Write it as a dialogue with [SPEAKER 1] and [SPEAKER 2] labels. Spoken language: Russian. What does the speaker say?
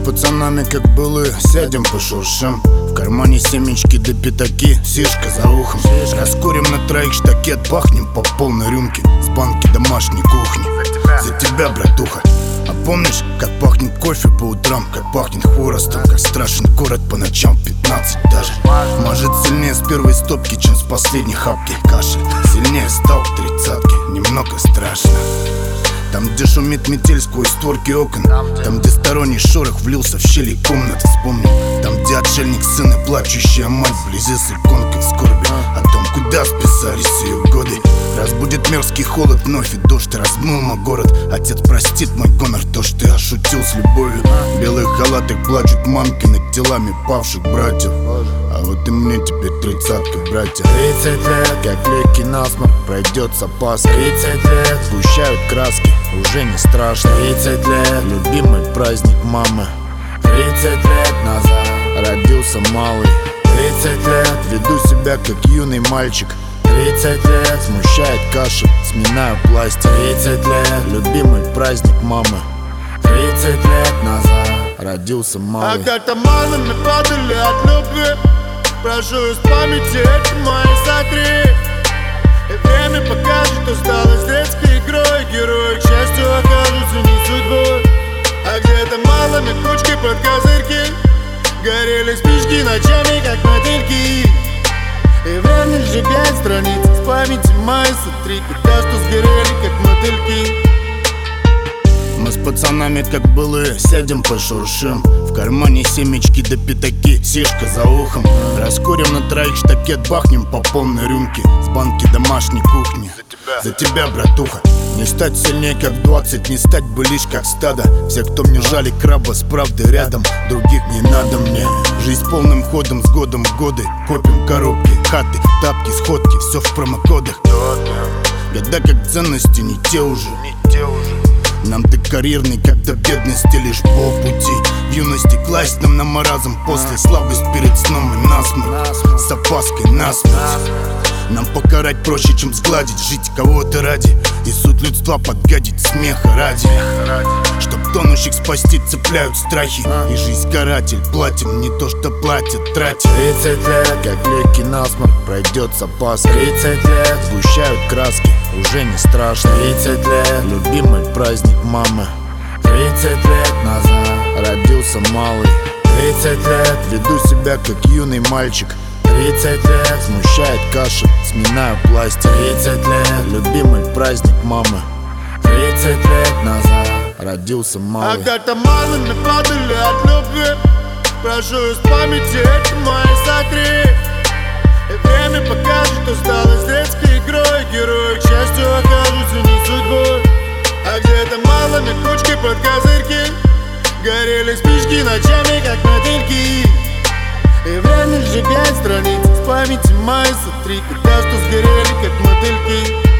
[SPEAKER 1] пацанами как былые, сядем пошуршим. В кармане семечки да пятаки, сишка за ухом. Раскурим на троих штакет, пахнем по полной рюмке с банки домашней кухни. За тебя, братуха. А помнишь, как пахнет кофе по утрам, как пахнет хворостом, как страшен город по ночам, 15 даже. Может сильнее с первой стопки, чем с последней хапки. Кашель сильнее стал к 30-ке, немного страшно. Там, где шумит метель сквозь створки окон, там, где сторонний шорох влился в щели комнат. Вспомни, там, где отшельник сын и плачущая мать вблизи с иконкой скорби о том, куда списались ее годы. Разбудит мерзкий холод вновь, и дождь размыл мой город. Отец простит мой гонор, то, что я шутил с любовью. В белых халатах плачут мамки над телами павших братьев. А вот и мне теперь 30-ка, братья. 30 лет, как легкий насморк, пройдет с опаской. 30 лет, сгущают краски, уже не страшно. 30 лет, любимый праздник мамы. 30 лет назад родился малый. 30 лет, веду себя как юный мальчик. 30 лет, смущает кашель, сминаю пластик. 30 лет, любимый праздник мамы. 30 лет назад родился малый.
[SPEAKER 2] А как-то манами падали от любви, прошу из памяти эти мои сотри. И время покажет, усталость детской игрой. Герои, к счастью, окажутся не судьбой, а где-то малыми кучкой под козырьки горели спички ночами, как мотыльки. И время сжигает страницы с памяти мои сотри, куда что сгорели, как мотыльки.
[SPEAKER 1] Мы с пацанами как былые, сядем пошуршим. В кармане семечки да пятаки, сишка за ухом. Раскурим на троих штакет, бахнем по полной рюмке с банки домашней кухни. За тебя, братуха. Не стать сильнее как 20, не стать бы лишь как стадо. Все, кто мне жали краба, с правдой рядом, других не надо мне. Жизнь полным ходом, с годом в годы. Копим коробки, хаты, тапки, сходки, все в промокодах. Года как ценности не те уже. Нам ты карьерный, как до бедности лишь полпути. В юности класть нам на маразм, после слабость перед сном и насмерть. С опаской насмерть. Нам покарать проще, чем сгладить, жить кого-то ради. И суд людства подгадить смеха ради. Чтоб тонущих спасти, цепляют страхи. И жизнь каратель, платим не то, что платят, тратим. 30 лет, как легкий насморк, пройдет с опаской. 30 лет, сгущают краски, уже не страшно. 30 лет, любимый праздник мамы. 30 лет назад родился малый. 30 лет, веду себя как юный мальчик. 30 лет, смущает кашель, сминаю пластик. 30 лет, любимый праздник мамы. 30 лет назад родился малый.
[SPEAKER 2] А как-то манами падали от любви, прошу из памяти эти мои сотри. И время покажет, усталость детской игрой. Герои, к счастью, окажутся не судьбой, а где-то малыми кучкой под козырьки горели спички ночами, как мотыльки. И время сжигает страницы с памяти мои сотри, куда что сгорели, как мотыльки.